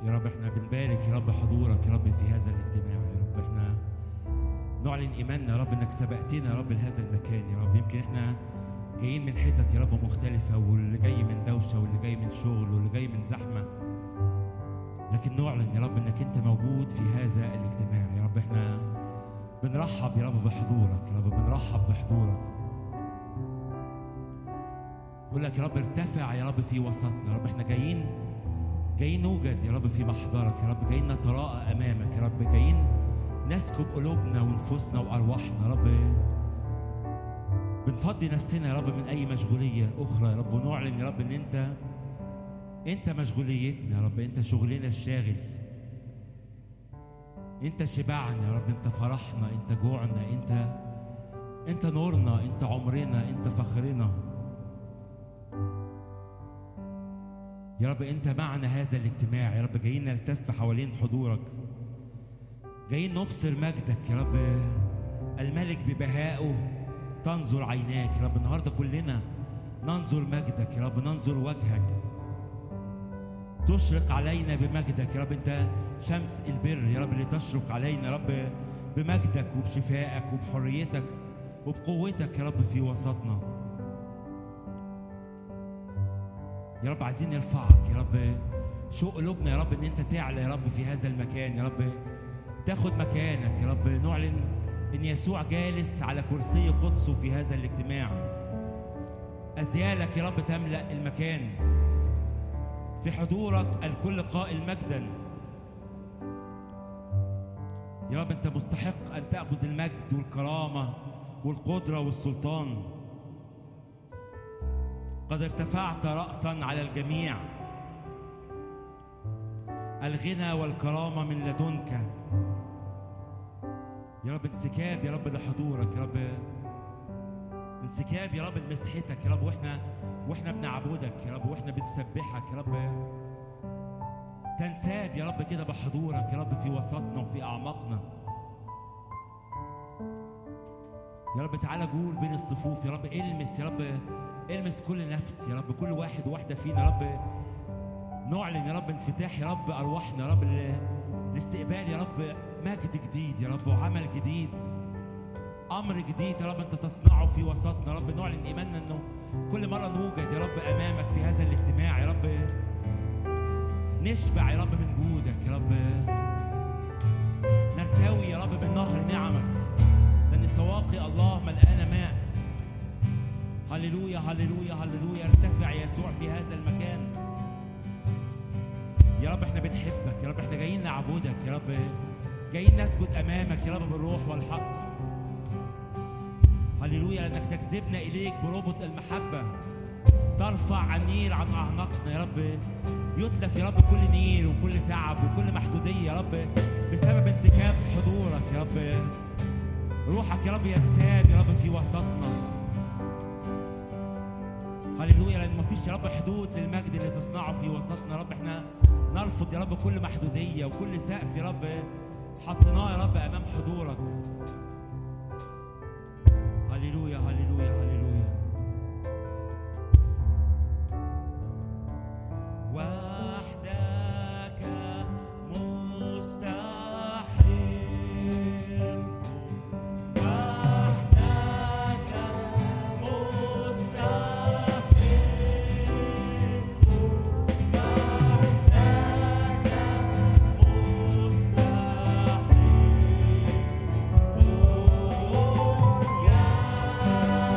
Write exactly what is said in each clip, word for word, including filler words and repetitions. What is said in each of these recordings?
يا رب احنا بنبارك يا رب حضورك يا رب في هذا الاجتماع يا رب. احنا نعلن ايماننا يا رب انك سبقتنا يا رب لهذا المكان يا رب. يمكن احنا جايين من حتت يا رب مختلفة، واللي جاي من دوشة واللي جاي من شغل واللي جاي من زحمة، لكن نعلن يا رب انك انت موجود في هذا الاجتماع يا رب. احنا بنرحب يا رب بحضورك يا رب، بنرحب بحضورك. نقول لك يا رب ارتفع يا رب في وسطنا يا رب. احنا جايين جايين نوجد يا رب في محضرك يا رب، جايين نتراءى امامك يا رب، جايين نسكب قلوبنا ونفوسنا وارواحنا يا رب. بنفضي نفسنا يا رب من اي مشغوليه اخرى يا رب، ونعلن يا رب ان انت انت مشغوليتنا يا رب، انت شغلنا الشاغل، انت شبعنا يا رب، انت فرحنا، انت جوعنا، انت انت نورنا، انت عمرنا، انت فخرنا يا رب. انت معنا هذا الاجتماع يا رب، جايين نلتف حوالين حضورك، جايين نبصر مجدك يا رب. الملك ببهائه تنظر عيناك يا رب. النهارده كلنا ننظر مجدك يا رب، ننظر وجهك، تشرق علينا بمجدك يا رب. انت شمس البر يا رب اللي تشرق علينا يا رب بمجدك وبشفائك وبحريتك وبقوتك يا رب في وسطنا يا رب. عايزين نرفعك يا رب، شوق قلوبنا يا رب ان انت تعلى يا رب في هذا المكان يا رب، تاخد مكانك يا رب. نعلن ان يسوع جالس على كرسي قدسه في هذا الاجتماع، أزيالك يا رب تملأ المكان، في حضورك الكل قائل مجدا يا رب. انت مستحق ان تأخذ المجد والكرامة والقدرة والسلطان. قد ارتفعت رأسا على الجميع، الغنى والكرامة من لدنك يا رب. انسكاب يا رب لحضورك يا رب، انسكاب يا رب لمسحتك يا رب، واحنا واحنا بنعبدك يا رب، واحنا بنسبحك يا رب. تنساب يا رب كده بحضورك يا رب في وسطنا وفي اعماقنا يا رب. تعالى جول بين الصفوف يا رب، المس يا رب، المس كل نفس يا رب، كل واحد وواحده فينا يا رب. نعلن يا رب انفتاح يا رب ارواحنا يا رب لاستقبال يا رب مجد جديد يا رب، وعمل جديد، امر جديد يا رب انت تصنعه في وسطنا يا رب. نعلن ايماننا انه كل مره نوجد يا رب امامك في هذا الاجتماع يا رب نشبع يا رب من جودك يا رب، نرتوي يا رب من نهر نعمك، لان سواقي الله ملقانه ماء. هللويا هللويا هللويا. ارتفع يسوع في هذا المكان يا رب. احنا بنحبك يا رب، احنا جايين نعبدك يا رب، جايين نسجد امامك يا رب بالروح والحق. هللويا، لانك تجذبنا اليك بربط المحبه، ترفع النير عن اعناقنا يا رب، يتلف يا رب كل نير وكل تعب وكل محدوديه يا رب بسبب انسكاب حضورك يا رب. روحك يا رب ينساب يا رب في وسطنا. هللويا، لان مفيش يا رب حدود للمجد اللي تصنعه في وسطنا يا رب. احنا نرفض يا رب كل محدوديه وكل سقف يا رب حطيناه يا رب امام حضورك. هللويا هللويا هللويا. وحدك مستحق، وحدك مستحق، وحدك مستحق.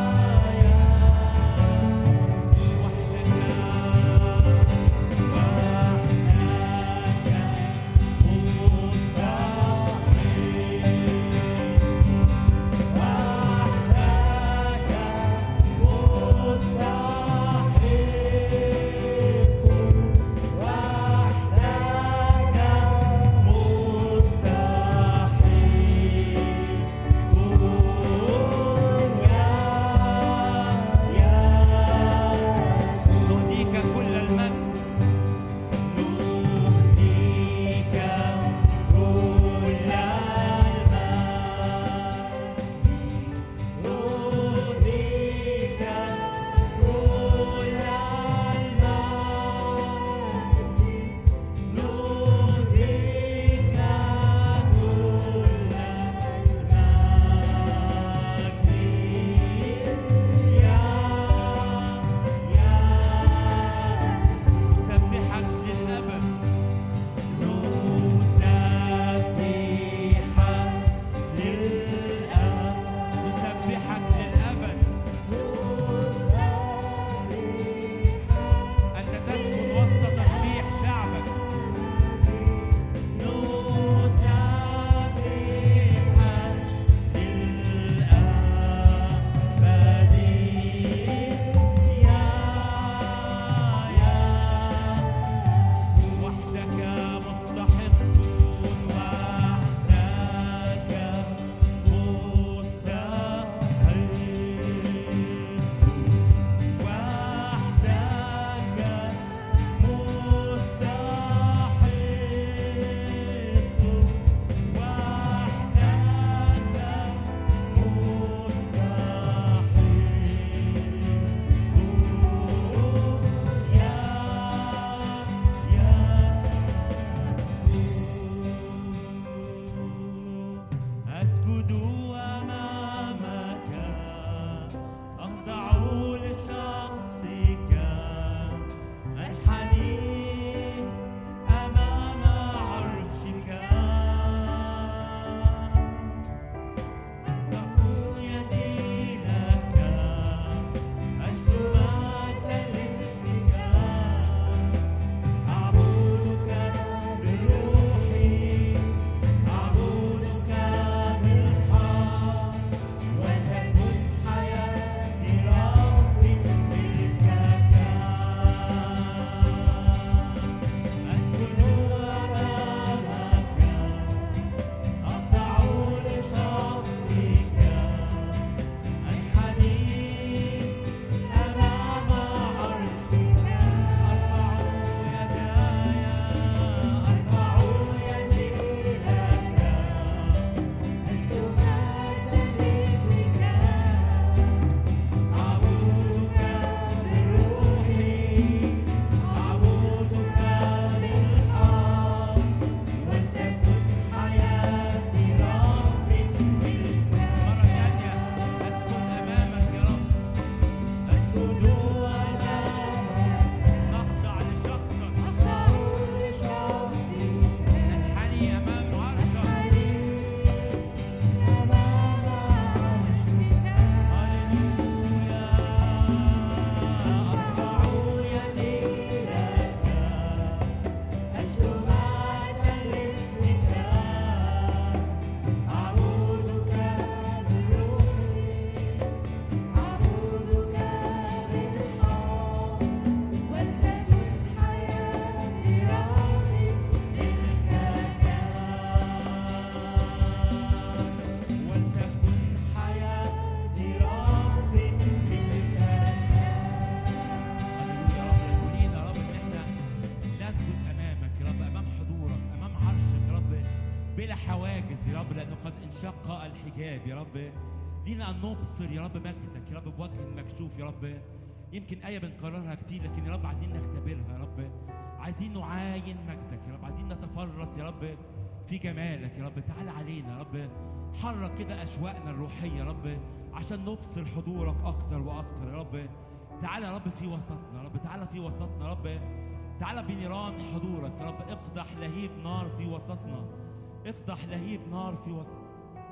بلا حواجز يا رب، لأنه قد انشق الحجاب يا رب. لينا أن نبصر يا رب مجدك يا رب بوجه مكشوف يا رب. يمكن آية بنكررها كتير، لكن يا رب عايزين نختبرها يا رب، عايزين نعاين مجدك يا رب، عايزين نتفرس يا رب في جمالك يا رب. تعال علينا يا رب، حرك كده أشواقنا الروحية يا رب عشان نبصر حضورك أكتر وأكتر يا رب. تعال يا رب في وسطنا يا رب، تعال في وسطنا يا رب، تعال بنيران حضورك يا رب. اقدح لهيب نار في وسطنا، اقدح لهيب نار في وسطنا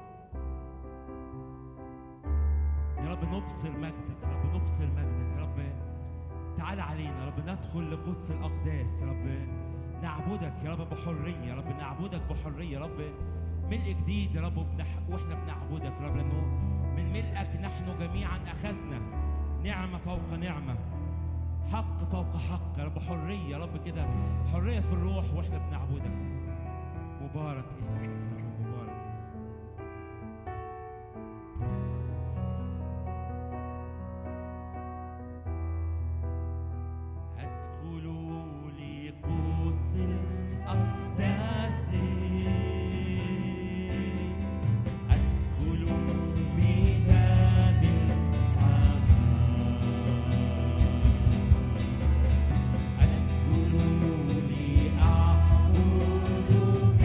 يا رب. نبصر مجدك يا رب، نبصر مجدك يا رب. تعال علينا يا رب، ندخل لقدس الأقداس يا رب، نعبدك يا رب بحرية يا رب، نعبدك بحرية يا رب. ملء جديد يا رب وبنح... واحنا بنعبدك يا رب، لأنه من ملئك نحن جميعا أخذنا نعمة فوق نعمة، حق فوق حق يا رب. حرية يا رب كده، حرية في الروح واحنا بنعبدك. مبارك اسمك يا رب، مبارك اسمك. ادخلوا لقدس الأقداس، ادخلوا بدم الحمام، ادخلوا لأعبدك،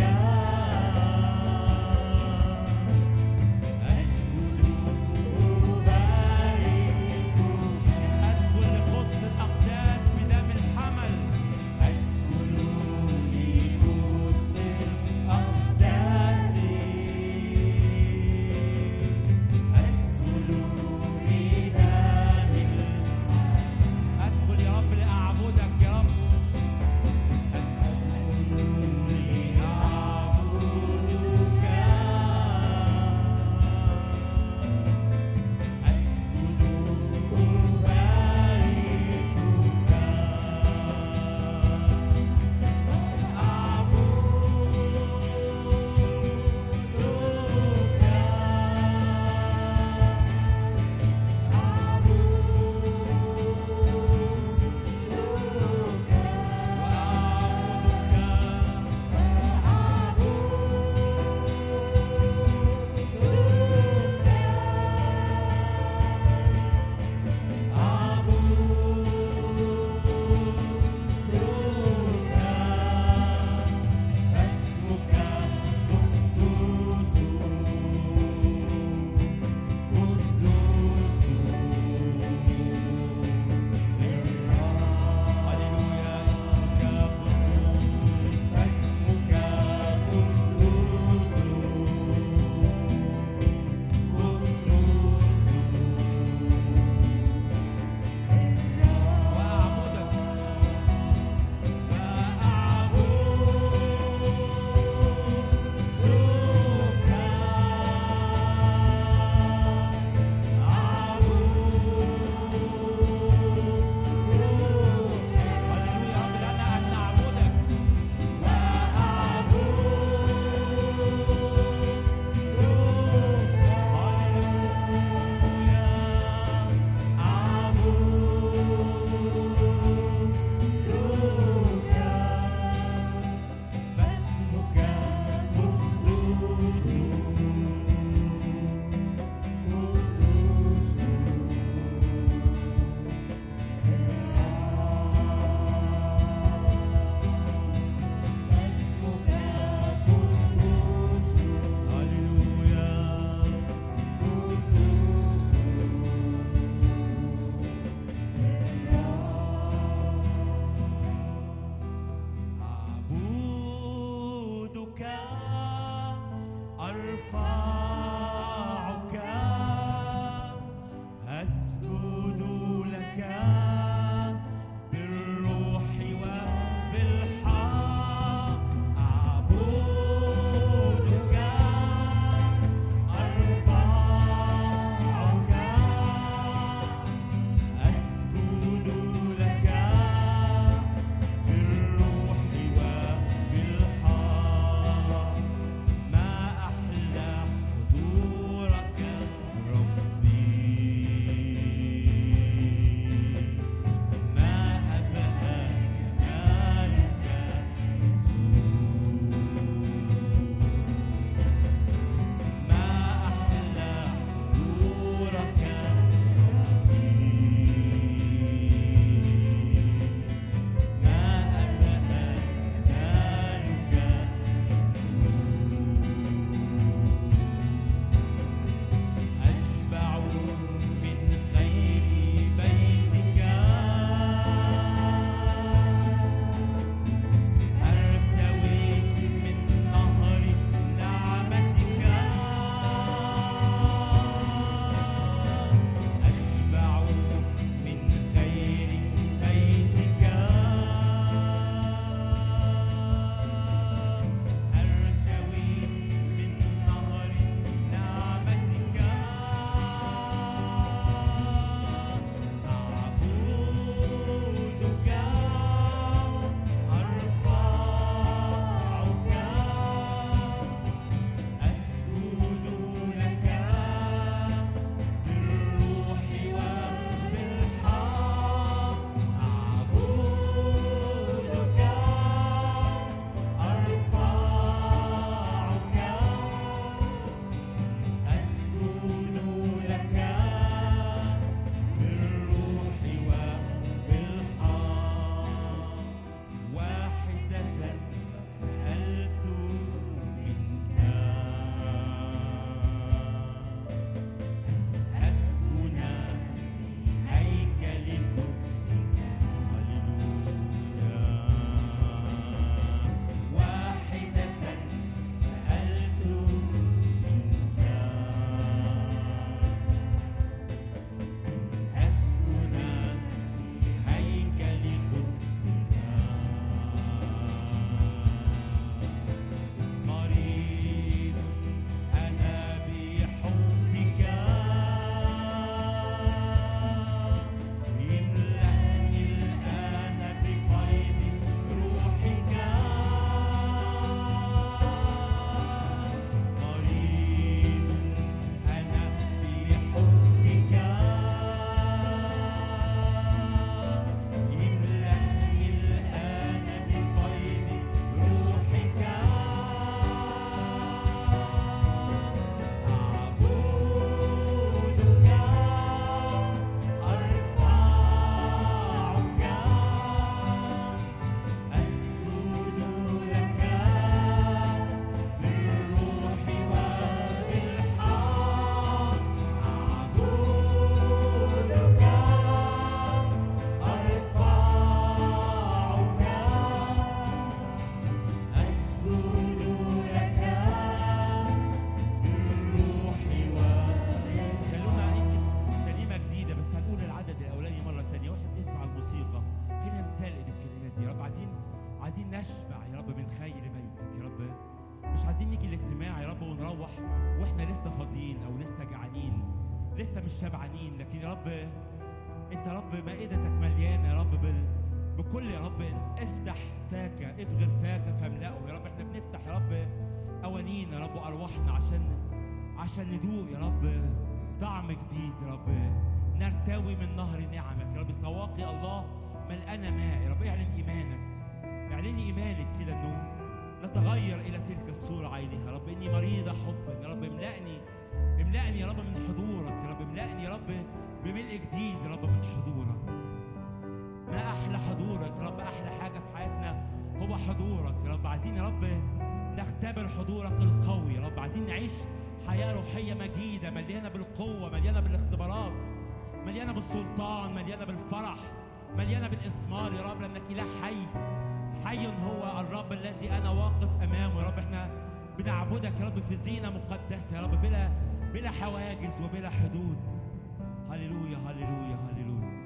الاجتماع يا رب ونروح واحنا لسه فاضيين او لسه جعانين، لسه مش شبعانين، لكن يا رب انت يا رب مائدتك مليانه يا رب بال... بكل يا رب افتح فاك افغر فاك فاملأه يا رب. احنا بنفتح يا رب اوانين يا رب وارواحنا عشان عشان ندوق يا رب طعم جديد يا رب، نرتوي من نهر نعمك يا رب. سواقي الله ملقانه ماء يا رب. اعلن ايمانك، اعلني ايمانك كده انه نتغير الى تلك الصوره عينها يا رب. اني مريضه حبا يا رب، املأني املأني يا رب من حضورك يا رب، املأني يا رب بملء جديد يا رب من حضورك. ما احلى حضورك يا رب، احلى حاجه في حياتنا هو حضورك يا رب. عايزين يا رب نختبر حضورك القوي يا رب، عايزين نعيش حياه روحيه مجيده مليانه بالقوه، مليانه بالاختبارات، مليانه بالسلطان، مليانه بالفرح، مليانه بالاسمار يا رب، لانك اله حي. حي هو الرب الذي انا واقف امامه يا رب. احنا بنعبدك يا رب في زينه مقدسه يا رب، بلا بلا حواجز وبلا حدود. هللويا هللويا هللويا.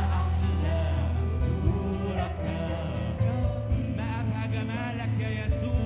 جمالك يا يسوع.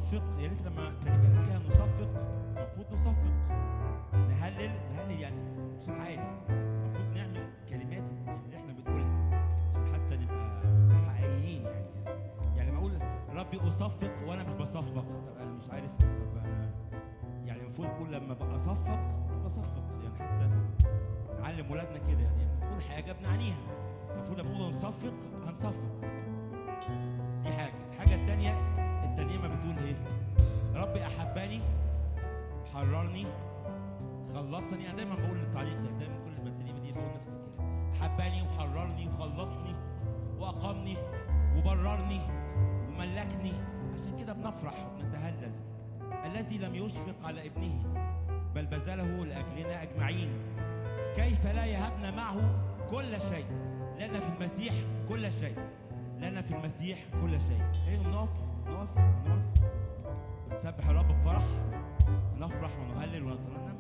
نصفق، يا ريت لما كلمة فيها نصفق المفروض نصفق، نهلل نهلل يعني بصوت عالي، المفروض نعمل كلمات اللي احنا بنقولها عشان حتى نبقى حقيقيين. يعني يعني لما اقول ربي اصفق وانا مش بصفق، طب انا مش عارف، طب انا يعني المفروض اقول لما بقى اصفق بصفق، يعني حتى نعلم ولادنا كده، يعني نقول حاجه بنعنيها، المفروض لما نقول نصفق هنصفق. دي حاجه. الحاجه الثانيه الترنيمه بتقول ايه؟ ربي احبني حررني خلصني. انا دايما بقول التعليق ده، دايما كل ما الترنيمه دي بقول نفس الكلام، احبني وحررني وخلصني واقامني وبررني وملكني. عشان كده بنفرح وبنتهلل. الذي لم يشفق على ابنه بل بذله لاجلنا اجمعين، كيف لا يهبنا معه كل شيء؟ لنا في المسيح كل شيء، لنا في المسيح كل شيء. خلينا نقف نقف نقف ونسبح الرب بفرح، نفرح ونهلل ونترنم.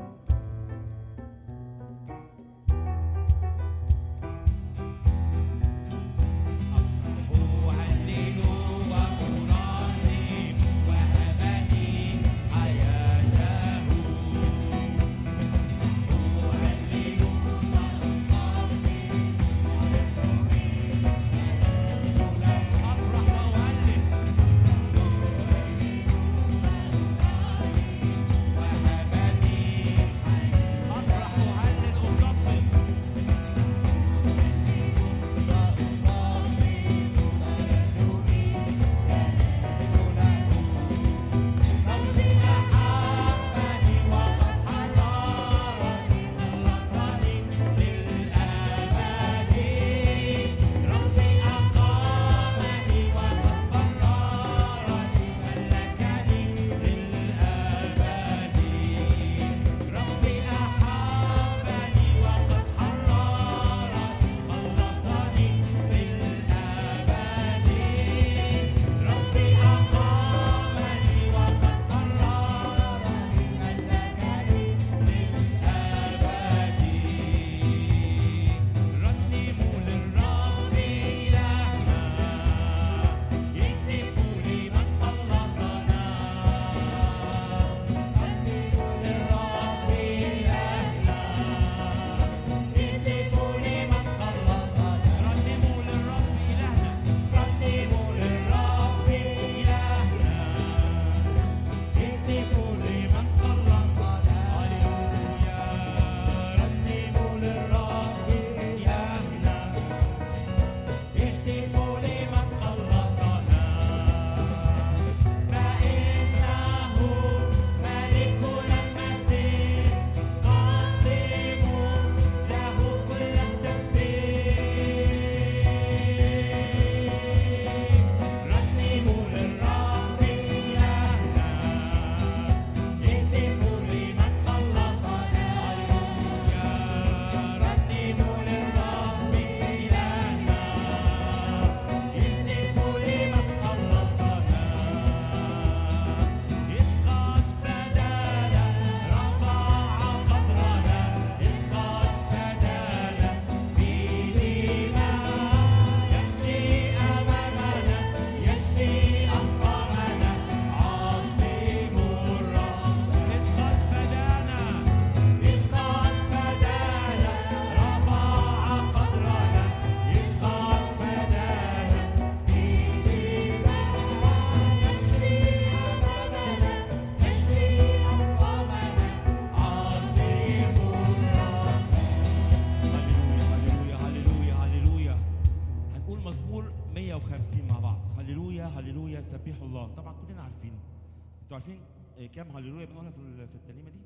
عارفين كام هللويا بنقولها في في الترنيمه دي؟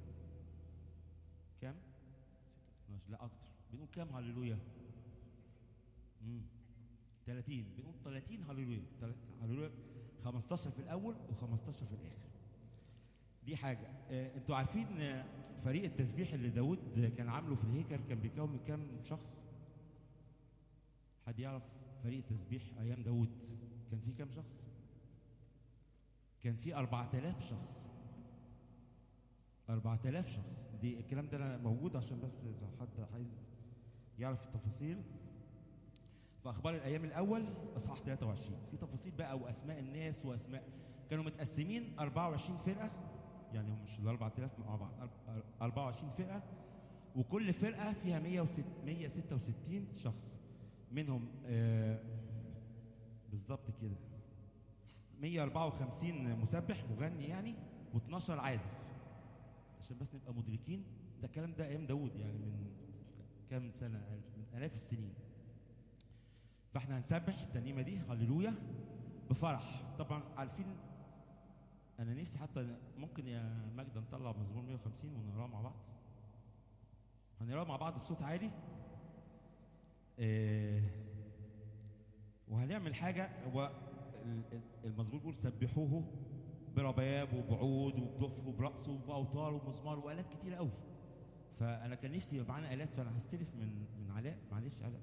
كام؟ لا اكتر. بنقول كام هللويا؟ امم ثلاثين. بنقول ثلاثين هللويا. هللويا خمستاشر في الاول وخمستاشر في الاخر. دي حاجه. آه، انتوا عارفين فريق التسبيح اللي داود كان عامله في الهيكل كان بيكون من كام شخص؟ حد يعرف فريق التسبيح ايام داود كان فيه كام شخص؟ كان في أربعة آلاف شخص. أربعة آلاف شخص. دي الكلام ده أنا موجود عشان بس لو حد عايز يعرف التفاصيل. في أخبار الأيام الأول إصحاح ثلاثة وعشرين في تفاصيل بقى وأسماء الناس وأسماء كانوا متقسمين أربعة وعشرين فرقه، يعني هم مش ال أربعة آلاف مع بعض، أربعة وعشرين فرقه، وكل فرقه فيها مية وستة وستين شخص، منهم آه بالظبط كده مية وأربعة وخمسين مسبح مغني يعني، و12 عازف، عشان بس نبقى مدركين. ده الكلام ده ايام داوود، يعني من كام سنه، من الاف السنين. فاحنا هنسبح الترنيمه دي هللويا بفرح. طبعا عارفين انا نفسي حتى ممكن يا ماجده نطلع مزمور مية وخمسين ونقراه مع بعض. هنقراه مع بعض بصوت عالي. إيه وهنعمل حاجه، هو المزمور بيقول سبحوه برباب وبعود وبدف وبرقص وبأوتار ومزمار وآلات كتيرة قوي. فأنا كان نفسي يبقى معانا آلات، فأنا هستلف من من علاء. معلش علاء.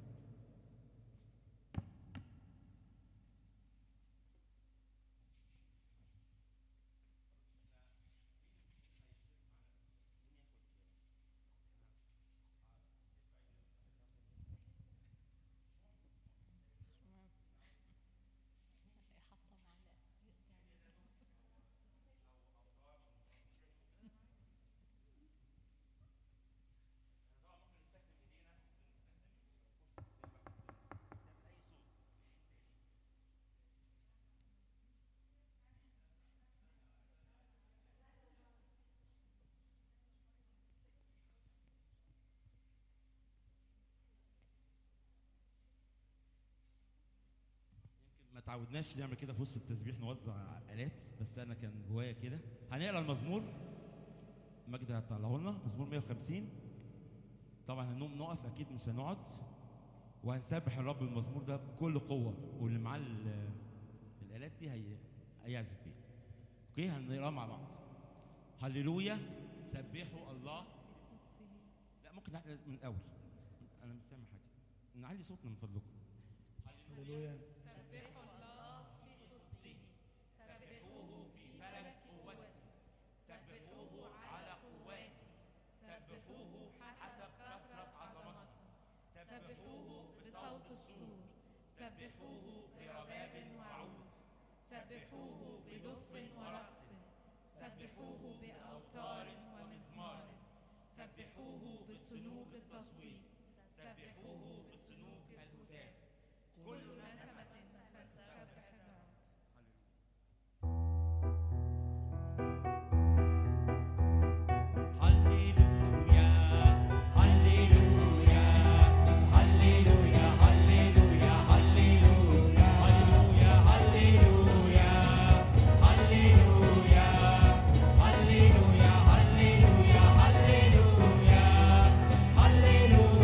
ما تعودناش نعمل كده في وسط التسبيح، نوزع آلات، بس انا كان جوايا كده. هنقرا المزمور، ماجدة هتطلعه لنا مزمور مية وخمسين. طبعا هنقوم نقف، اكيد مش هنقعد، وهنسبح الرب المزمور ده بكل قوه، واللي معاه الآلات دي هي هيعزف بيها. اوكي، هنقراه مع بعض. هللويا سبحوا الله. لا ممكن من الاول، انا مش سامع حاجه، نعلي صوتنا من فضلكم. هللويا سبحوا الله في قدسه، سبحوه في فلك قوته، سبحوه على قواته، سبحوه حسب كثرة عظمته، سبحوه بصوت السور، سبحوه برباب وعود، سبحوه بدف ورقص، سبحوه بأوتار ومزمار، سبحوه بصنوج التصويت، سبحوه بصنوج الهتاف، كل نسمة فلتسبح الرب. Hallelujah.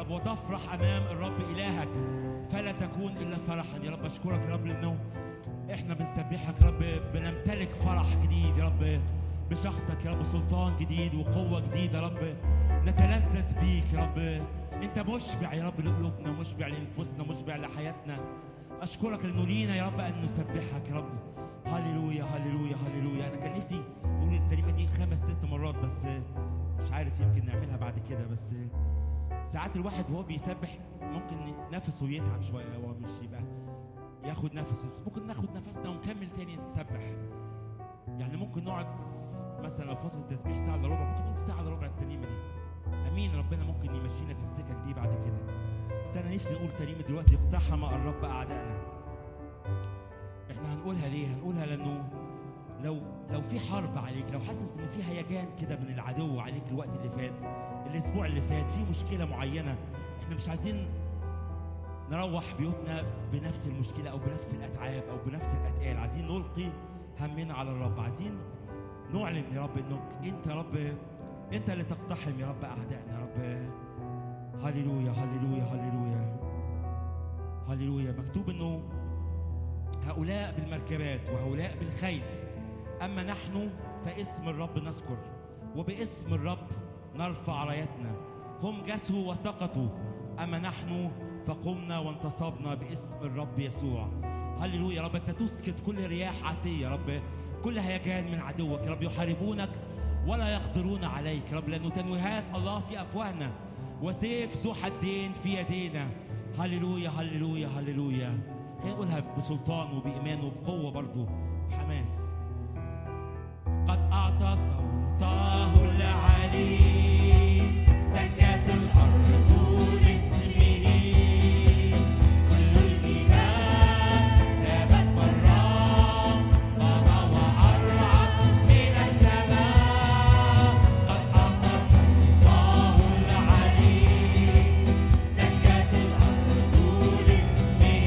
رب وتفرح أمام الرب إلهك فلا تكون إلا فرحا. يا رب أشكرك يا رب لأنه إحنا بنسبحك يا رب، بنمتلك فرح جديد يا رب بشخصك يا رب، سلطان جديد وقوة جديدة يا رب، نتلذذ بيك يا رب. أنت مشبع يا رب لقلوبنا، مشبع لنفوسنا، مشبع لحياتنا. أشكرك لأنه لينا يا رب أن نسبحك يا رب. هللويا هللويا هللويا. أنا كان نفسي نقول الكلمة دي خمس ست مرات بس مش عارف، يمكن نعملها بعد كده. بس ساعات الواحد وهو بيسبح ممكن نفسه يتعب شوية، هو مش يبقى ياخد نفسه، بس ممكن ناخد نفسنا ونكمل تاني نسبح. يعني ممكن نقعد مثلا لو فترة تسبيح ساعة الا ربع، ممكن نقعد ساعة الا ربع الترنيمة دي. أمين. ربنا ممكن يمشينا في السكك دي بعد كده. بس أنا نفسي نقول ترنيمة دلوقتي، اقتحم الرب أعدائنا. إحنا هنقولها ليه؟ هنقولها لأنه لو لو في حرب عليك، لو حاسس إن في هيجان كده من العدو عليك الوقت اللي فات، الأسبوع اللي فات، في مشكلة معينة، إحنا مش عايزين نروح بيوتنا بنفس المشكلة أو بنفس الأتعاب أو بنفس الأتقال. عايزين نلقي همنا على الرب، عايزين نعلن يا رب إنك أنت يا رب، أنت اللي تقتحم يا رب أعدائنا يا رب. هللويا هللويا هللويا هللويا. مكتوب إنه هؤلاء بالمركبات وهؤلاء بالخيل، أما نحن فاسم الرب نذكر وباسم الرب نرفع رايتنا. هم جسوا وسقطوا، أما نحن فقمنا وانتصبنا باسم الرب يسوع. هللويا يا رب. أنت تسكت كل رياح عاتية يا رب، كل هيجان من عدوك يا رب، يحاربونك ولا يقدرون عليك يا رب، لأنه تنويهات الله في أفواهنا وسيف ذو حدين في يدينا. هللويا هللويا هللويا. خلينا نقولها بسلطان وبإيمان وبقوة برضو بحماس. قد أعطى صوته العلي، دكت الأرض لاسمه، كل الجبال ذابت فرّاء، قام وأرعد من السماء. قد أعطى صوته العلي، دكت الأرض لاسمه،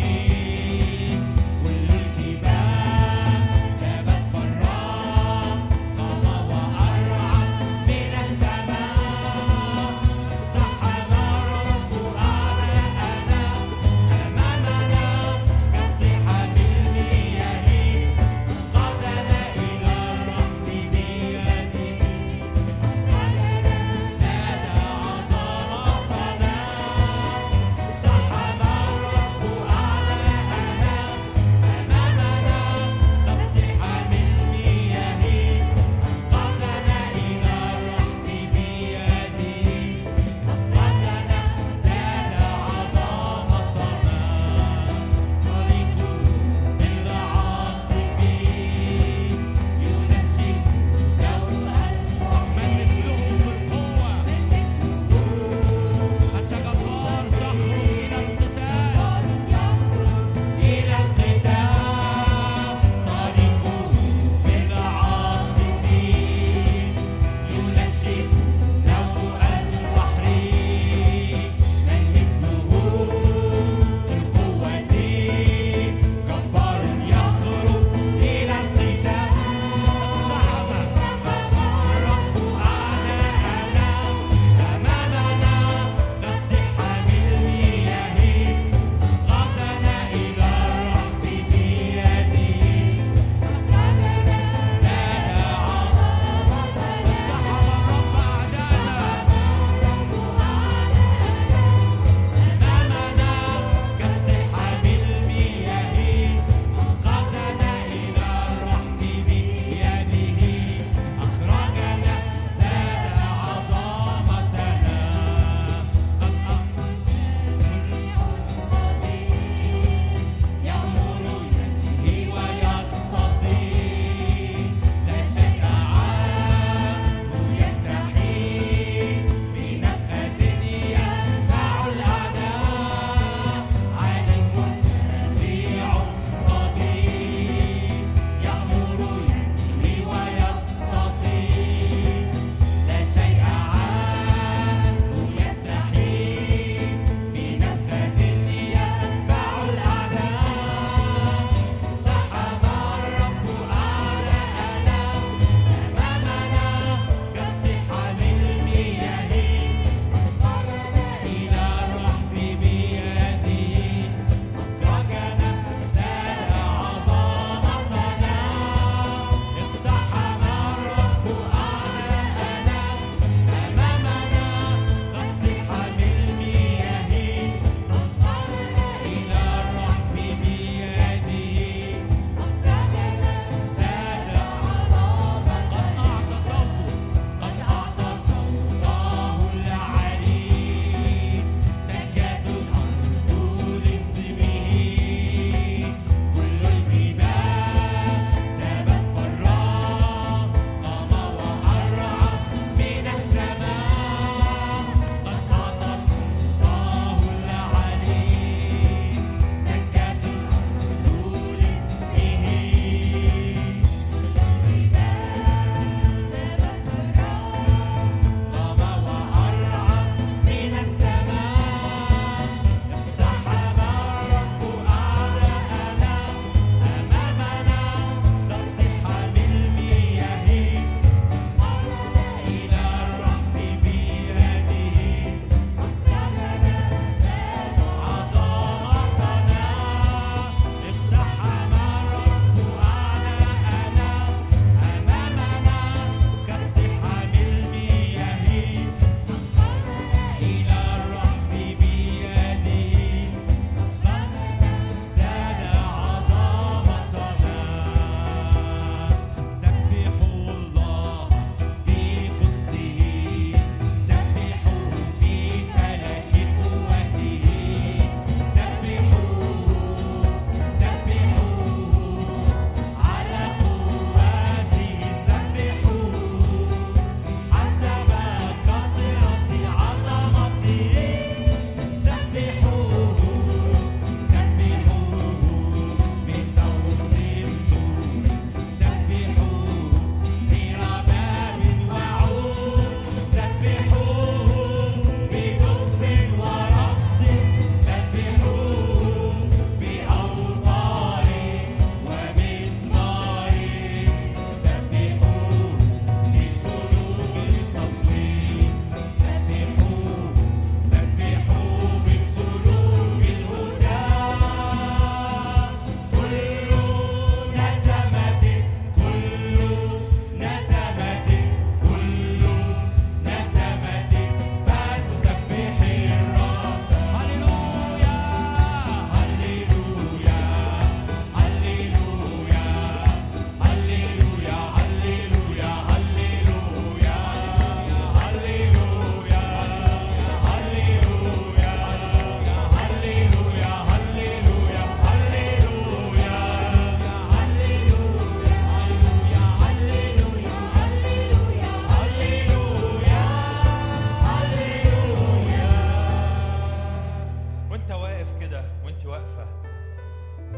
كل الجبال ذابت فرّاء، قام وأرعد من السماء.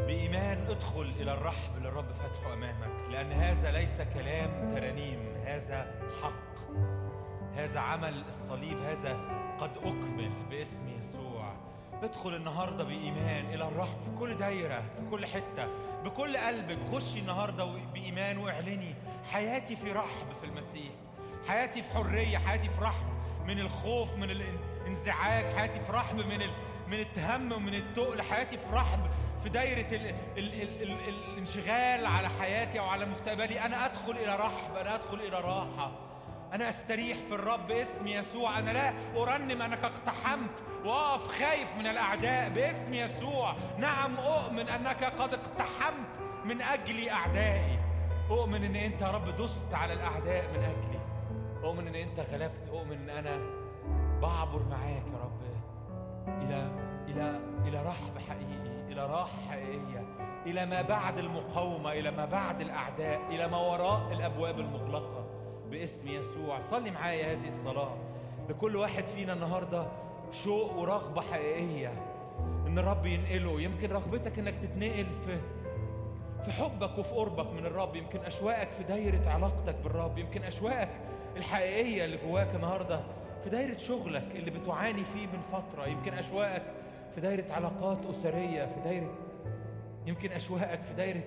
بإيمان ادخل إلى الرحب اللي الرب فتحه أمامك، لأن هذا ليس كلام ترانيم، هذا حق، هذا عمل الصليب، هذا قد أكمل باسم يسوع. ادخل النهاردة بإيمان إلى الرحب في كل دايرة، في كل حتة، بكل قلبك. خشي النهاردة بإيمان واعلني حياتي في رحب في المسيح، حياتي في حرية، حياتي في رحب من الخوف، من الانزعاج، حياتي في رحب من ال... من الهم ومن التقل، حياتي في رحب في دايرة ال... ال... ال... ال... الانشغال على حياتي أو على مستقبلي. أنا أدخل إلى رحب، أنا أدخل إلى راحة، أنا أستريح في الرب باسم يسوع. أنا لا أرنم أنك اقتحمت وأقف خايف من الأعداء باسم يسوع. نعم أؤمن أنك قد اقتحمت من أجل أعدائي. أؤمن أن أنت يا رب دست على الأعداء من أجلي. أؤمن أن أنت غلبت. أؤمن أن أنا بعبر معاك يا رب إلى إلى إلى رحب حقيقي، إلى راحة حقيقية، إلى ما بعد المقاومة، إلى ما بعد الأعداء، إلى ما وراء الأبواب المغلقة باسم يسوع. صلي معايا هذه الصلاة لكل واحد فينا النهاردة شوق ورغبة حقيقية إن الرب ينقله. يمكن رغبتك إنك تتنقل في في حبك وفي قربك من الرب، يمكن أشواقك في دايرة علاقتك بالرب، يمكن أشواقك الحقيقية اللي جواك النهاردة في دايرة شغلك اللي بتعاني فيه من فترة، يمكن أشواقك في دايرة علاقات أسرية، في دايرة يمكن أشواقك في دايرة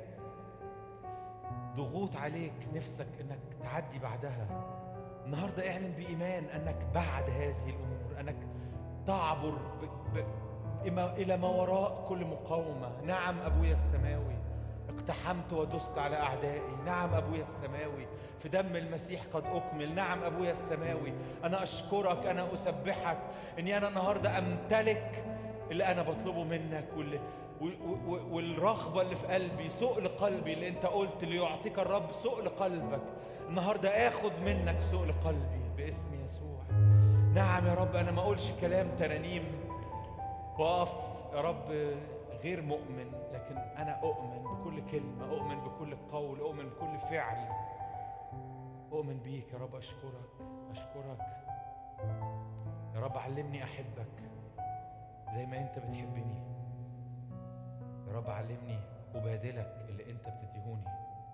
ضغوط عليك نفسك إنك تعدي بعدها. النهاردة اعلن بإيمان أنك بعد هذه الأمور، أنك تعبر ب... ب... إلى ما وراء كل مقاومة. نعم أبويا السماوي اقتحمت ودست على أعدائي. نعم أبويا السماوي في دم المسيح قد أكمل. نعم أبويا السماوي أنا أشكرك، أنا أسبحك أني أنا النهاردة أمتلك اللي أنا بطلبه منك، واللي والرغبة اللي في قلبي، سؤل قلبي اللي أنت قلت ليعطيك الرب سؤل قلبك. النهاردة آخد منك سؤل قلبي باسم يسوع. نعم يا رب أنا ما أقولش كلام ترانيم وأقف يا رب غير مؤمن، لكن أنا أؤمن بكل كلمة، أؤمن بكل قول، أؤمن بكل فعل، أؤمن بيك يا رب. أشكرك أشكرك يا رب. علمني أحبك زي ما أنت بتحبني يا رب. علمني أبادلك اللي أنت بتديهوني.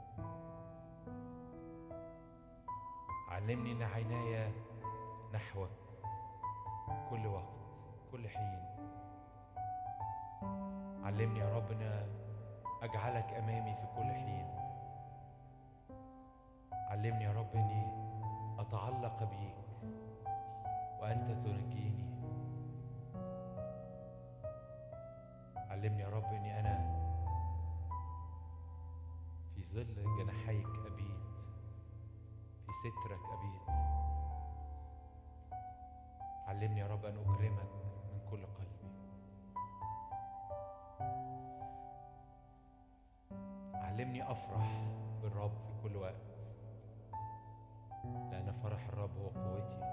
علمني أن عيناي نحوك كل وقت كل حين. علمني يا رب أن أجعلك أمامي في كل حين. علمني يا رب أني أتعلق بيك وأنت تنجيني. علمني يا رب أني أنا في ظل جناحيك أبيت، في سترك أبيت. علمني يا رب أن أكرمك من كل قلبي. علمني أفرح بالرب في كل وقت، لأن فرح الرب هو قوتي.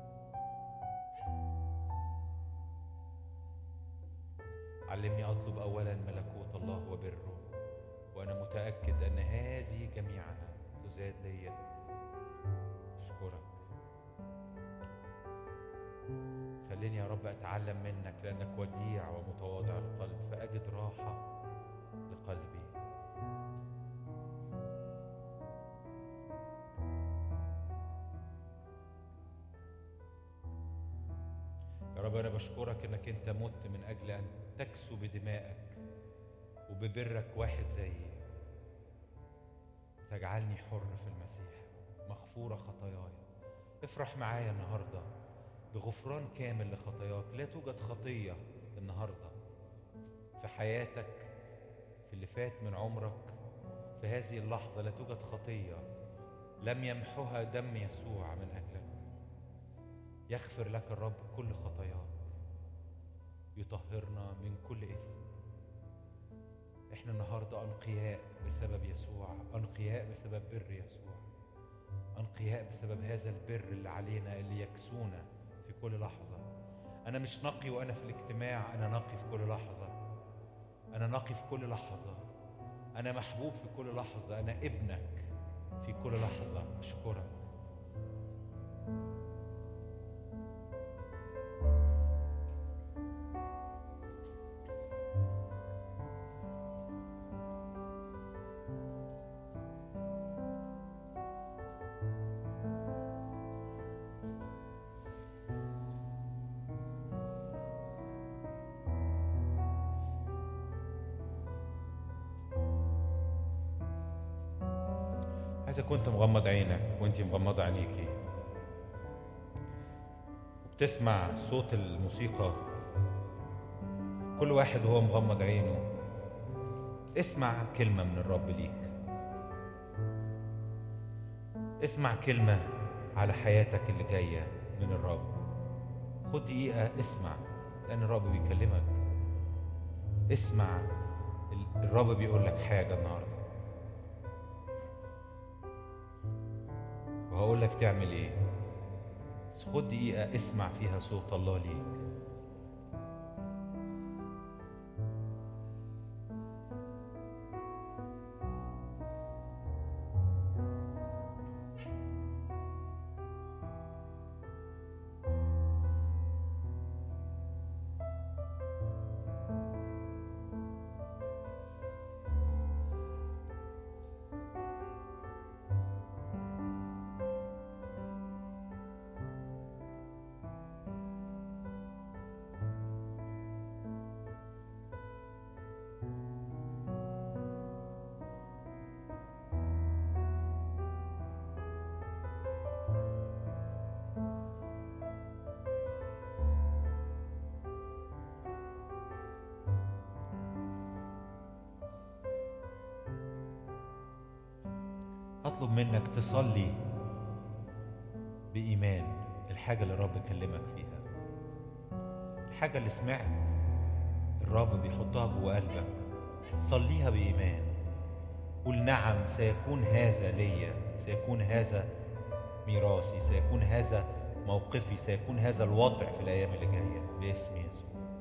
علمني أطلب أولا ملكوت الله وبره، وأنا متأكد أن هذه جميعها تزاد لي. أشكرك. خليني يا رب أتعلم منك لأنك وديع ومتواضع القلب، فأجد راحة لقلبي. يا رب أنا بشكرك أنك أنت مت من أجل أن تكسو بدمائك وببرك واحد زيي، تجعلني حر في المسيح مغفورة خطاياي. افرح معايا النهاردة بغفران كامل لخطاياك. لا توجد خطية النهاردة في حياتك، في اللي فات من عمرك، في هذه اللحظة لا توجد خطية لم يمحوها دم يسوع من أجلك. يغفر لك الرب كل خطاياك، يطهرنا من كل إثم. احنا النهاردة أنقياء بسبب يسوع، أنقياء بسبب بر يسوع، أنقياء بسبب هذا البر اللي علينا اللي يكسونا في كل لحظة. أنا مش نقي وأنا في الاجتماع، أنا نقي في كل لحظة، أنا نقي في كل لحظة، أنا محبوب في كل لحظة، أنا ابنك في كل لحظة. أشكرك. إذا كنت مغمض عينك وانت مغمضة عينيكي وبتسمع صوت الموسيقى، كل واحد وهو مغمض عينه اسمع كلمة من الرب ليك. اسمع كلمة على حياتك اللي جاية من الرب. خد دقيقة اسمع، لأن الرب بيكلمك. اسمع، الرب بيقول لك حاجة النهاردة، وهقول لك تعمل ايه. بس خد دقيقة اسمع فيها صوت الله ليك. أطلب منك تصلي بإيمان الحاجة اللي الرب كلمك فيها، الحاجة اللي سمعت الرب بيحطها جوه قلبك. صليها بإيمان، قول نعم سيكون هذا ليا، سيكون هذا ميراثي، سيكون هذا موقفي، سيكون هذا الوضع في الأيام اللي جاية باسم يسوع.